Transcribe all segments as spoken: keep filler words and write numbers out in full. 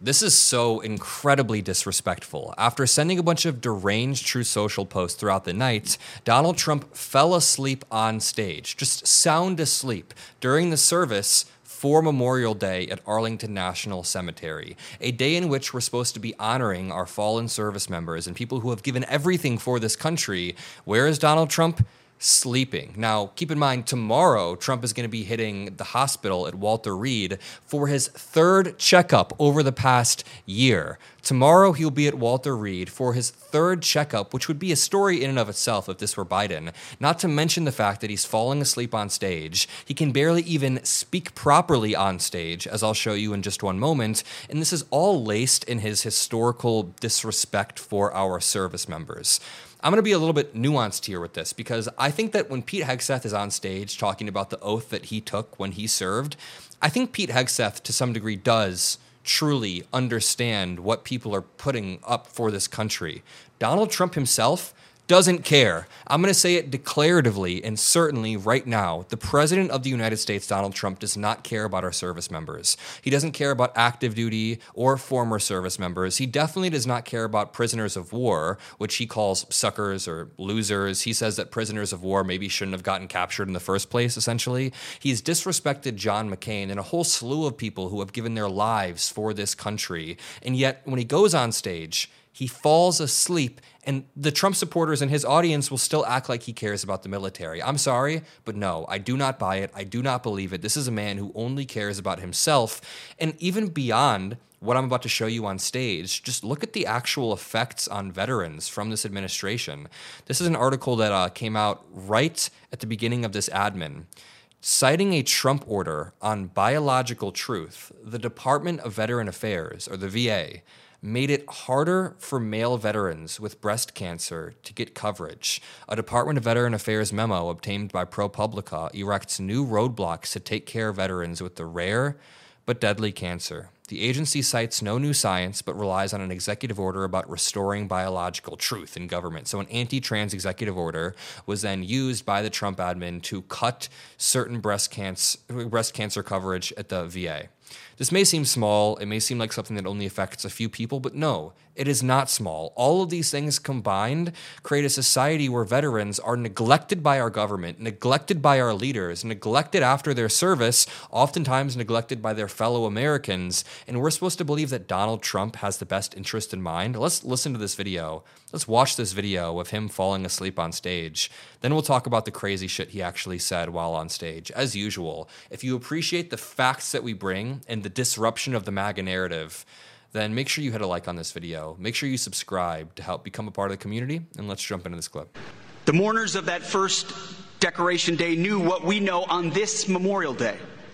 This is so incredibly disrespectful. After sending a bunch of deranged Truth Social posts throughout the night, Donald Trump fell asleep on stage, just sound asleep, during the service for Memorial Day at Arlington National Cemetery, a day in which we're supposed to be honoring our fallen service members and people who have given everything for this country. Where is Donald Trump? Sleeping. Now, keep in mind, tomorrow, Trump is going to be hitting the hospital at Walter Reed for his third checkup over the past year. Tomorrow, he'll be at Walter Reed for his third checkup, which would be a story in and of itself if this were Biden. Not to mention the fact that he's falling asleep on stage. He can barely even speak properly on stage, as I'll show you in just one moment. And this is all laced in his historical disrespect for our service members. I'm going to be a little bit nuanced here with this because I think that when Pete Hegseth is on stage talking about the oath that he took when he served, I think Pete Hegseth to some degree does truly understand what people are putting up for this country. Donald Trump himself doesn't care. I'm going to say it declaratively and certainly right now. The President of the United States, Donald Trump, does not care about our service members. He doesn't care about active duty or former service members. He definitely does not care about prisoners of war, which he calls suckers or losers. He says that prisoners of war maybe shouldn't have gotten captured in the first place, essentially. He's disrespected John McCain and a whole slew of people who have given their lives for this country. And yet, when he goes on stage, he falls asleep, and the Trump supporters and his audience will still act like he cares about the military. I'm sorry, but no, I do not buy it. I do not believe it. This is a man who only cares about himself. And even beyond what I'm about to show you on stage, just look at the actual effects on veterans from this administration. This is an article that uh, came out right at the beginning of this admin. Citing a Trump order on biological truth, the Department of Veteran Affairs, or the V A, made it harder for male veterans with breast cancer to get coverage. A Department of Veteran Affairs memo obtained by ProPublica erects new roadblocks to take care of veterans with the rare but deadly cancer. The agency cites no new science, but relies on an executive order about restoring biological truth in government. So an anti-trans executive order was then used by the Trump admin to cut certain breast cancer, breast cancer coverage at the V A. This may seem small, it may seem like something that only affects a few people, but no, it is not small. All of these things combined create a society where veterans are neglected by our government, neglected by our leaders, neglected after their service, oftentimes neglected by their fellow Americans, and we're supposed to believe that Donald Trump has the best interest in mind. Let's listen to this video. Let's watch this video of him falling asleep on stage. Then we'll talk about the crazy shit he actually said while on stage. As usual, if you appreciate the facts that we bring and the disruption of the MAGA narrative, then make sure you hit a like on this video. Make sure you subscribe to help become a part of the community, and let's jump into this clip. The mourners of that first Decoration Day knew what we know on this Memorial Day,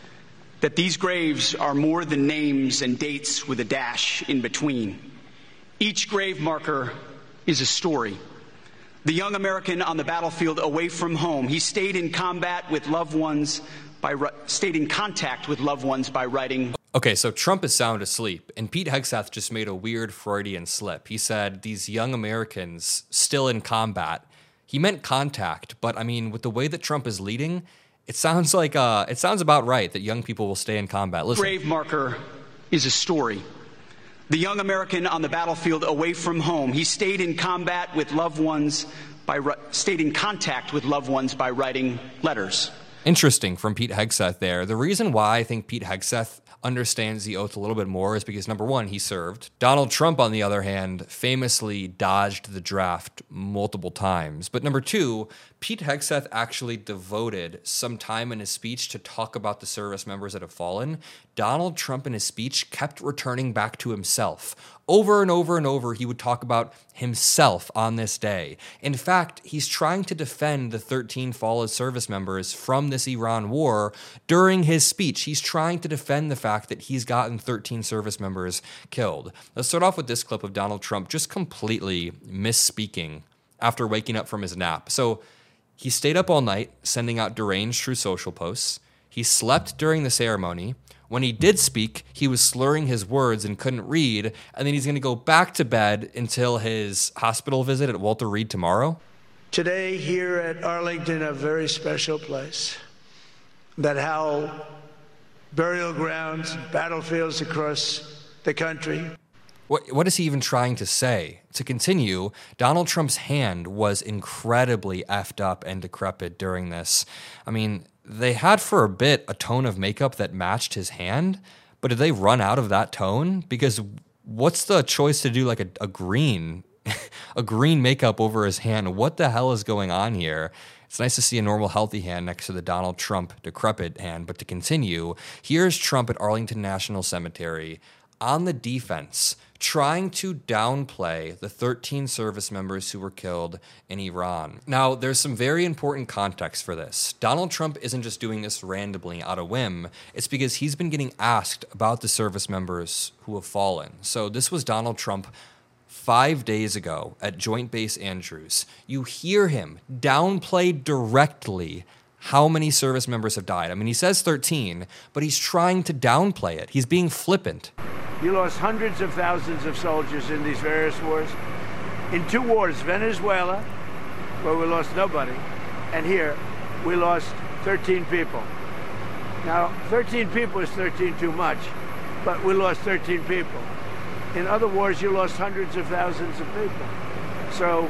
that these graves are more than names and dates with a dash in between. Each grave marker is a story. The young American on the battlefield away from home, he stayed in combat with loved ones by stayed in contact with loved ones by writing. Okay, so Trump is sound asleep, and Pete Hegseth just made a weird Freudian slip. He said these young Americans still in combat. He meant contact, but I mean, with the way that Trump is leading, it sounds like uh, it sounds about right that young people will stay in combat. Listen. Grave marker is a story. The young American on the battlefield away from home, he stayed in combat with loved ones by stayed in contact with loved ones by writing letters. Interesting from Pete Hegseth there. The reason why I think Pete Hegseth understands the oath a little bit more is because, number one, he served. Donald Trump, on the other hand, famously dodged the draft multiple times. But number two, Pete Hegseth actually devoted some time in his speech to talk about the service members that have fallen. Donald Trump in his speech kept returning back to himself. Over and over and over, he would talk about himself on this day. In fact, he's trying to defend the thirteen fallen service members from this Iran war during his speech. He's trying to defend the fact that he's gotten thirteen service members killed. Let's start off with this clip of Donald Trump just completely misspeaking after waking up from his nap. So he stayed up all night sending out deranged Truth Social posts. He slept during the ceremony. When he did speak, he was slurring his words and couldn't read, and then he's going to go back to bed until his hospital visit at Walter Reed tomorrow. Today here at Arlington, a very special place that how burial grounds, battlefields across the country. What, what is he even trying to say? To continue, Donald Trump's hand was incredibly effed up and decrepit during this. I mean, they had for a bit a tone of makeup that matched his hand, but did they run out of that tone? Because what's the choice to do like a, a green, a green makeup over his hand? What the hell is going on here? It's nice to see a normal, healthy hand next to the Donald Trump decrepit hand. But to continue, here's Trump at Arlington National Cemetery on the defense, trying to downplay the thirteen service members who were killed in Iran. Now, there's some very important context for this. Donald Trump isn't just doing this randomly out of whim. It's because he's been getting asked about the service members who have fallen. So this was Donald Trump five days ago at Joint Base Andrews. You hear him downplay directly how many service members have died. I mean, he says thirteen, but he's trying to downplay it. He's being flippant. You lost hundreds of thousands of soldiers in these various wars. In two wars, Venezuela, where we lost nobody, and here, we lost thirteen people. Now, thirteen people is thirteen too much, but we lost thirteen people. In other wars, you lost hundreds of thousands of people. So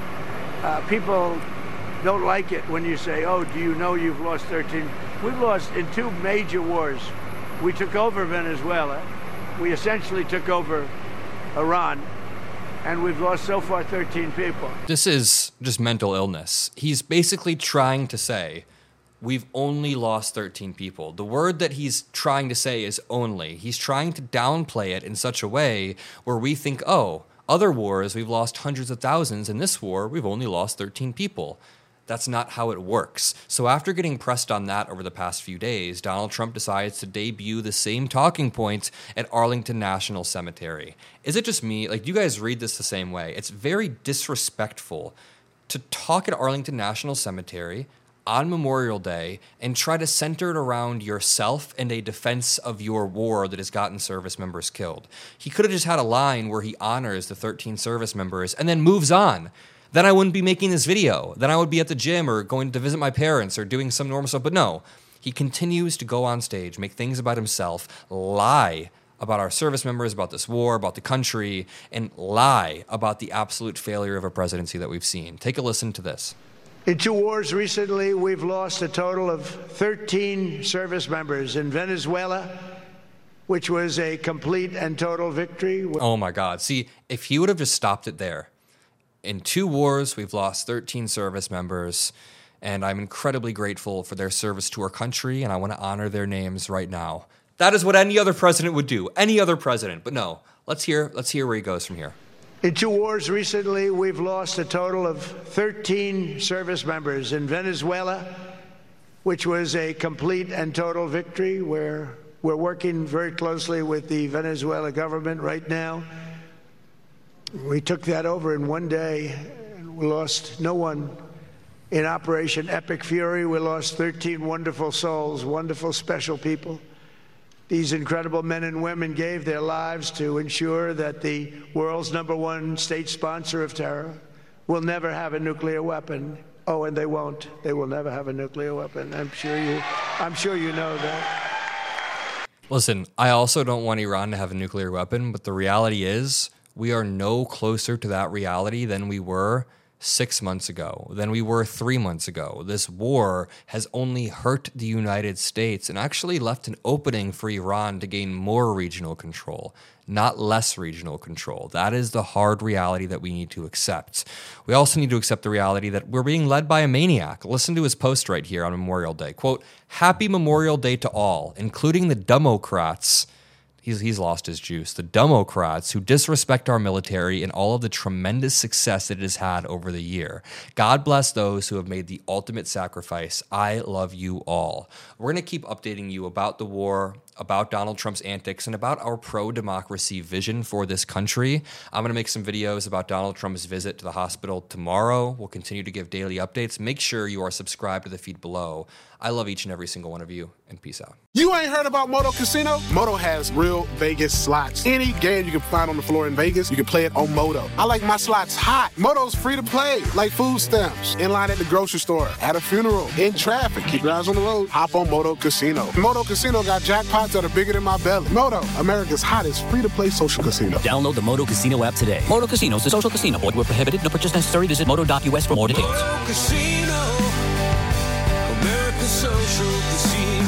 uh, people don't like it when you say, oh, do you know you've lost thirteen? We've lost in two major wars. We took over Venezuela. We essentially took over Iran, and we've lost so far thirteen people. This is just mental illness. He's basically trying to say, we've only lost thirteen people. The word that he's trying to say is only. He's trying to downplay it in such a way where we think, oh, other wars, we've lost hundreds of thousands. In this war, we've only lost thirteen people. That's not how it works. So after getting pressed on that over the past few days, Donald Trump decides to debut the same talking point at Arlington National Cemetery. Is it just me? Like, do you guys read this the same way? It's very disrespectful to talk at Arlington National Cemetery on Memorial Day and try to center it around yourself and a defense of your war that has gotten service members killed. He could have just had a line where he honors the thirteen service members and then moves on. Then I wouldn't be making this video. Then I would be at the gym or going to visit my parents or doing some normal stuff. But no, he continues to go on stage, make things about himself, lie about our service members, about this war, about the country, and lie about the absolute failure of a presidency that we've seen. Take a listen to this. In two wars recently, we've lost a total of thirteen service members. In Venezuela, which was a complete and total victory. Oh my God. See, if he would have just stopped it there. In two wars, we've lost thirteen service members, and I'm incredibly grateful for their service to our country, and I want to honor their names right now. That is what any other president would do. Any other president. But no, let's hear, let's hear where he goes from here. In two wars recently, we've lost a total of thirteen service members. In Venezuela, which was a complete and total victory, where we're working very closely with the Venezuela government right now. We took that over in one day, and we lost no one. In Operation Epic Fury, we lost thirteen wonderful souls, wonderful, special people. These incredible men and women gave their lives to ensure that the world's number one state sponsor of terror will never have a nuclear weapon. Oh, and they won't. They will never have a nuclear weapon. I'm sure you, I'm sure you know that. Listen, I also don't want Iran to have a nuclear weapon, but the reality is, we are no closer to that reality than we were six months ago, than we were three months ago. This war has only hurt the United States and actually left an opening for Iran to gain more regional control, not less regional control. That is the hard reality that we need to accept. We also need to accept the reality that we're being led by a maniac. Listen to his post right here on Memorial Day. Quote, "Happy Memorial Day to all, including the Democrats." He's, he's lost his juice. The Democrats who disrespect our military and all of the tremendous success that it has had over the year. God bless those who have made the ultimate sacrifice. I love you all. We're going to keep updating you about the war, about Donald Trump's antics, and about our pro-democracy vision for this country. I'm going to make some videos about Donald Trump's visit to the hospital tomorrow. We'll continue to give daily updates. Make sure you are subscribed to the feed below. I love each and every single one of you, and peace out. You ain't heard about Moto Casino? Moto has real Vegas slots. Any game you can find on the floor in Vegas, you can play it on Moto. I like my slots hot. Moto's free to play, like food stamps, in line at the grocery store, at a funeral, in traffic. Keep your eyes on the road. Hop on Moto Casino. Moto Casino got jackpots odds that are bigger than my belly. Moto, America's hottest free-to-play social casino. Download the Moto Casino app today. Moto Casino is a social casino. Void where prohibited. No purchase necessary. Visit moto dot U S for more details. Moto Casino. America's social casino.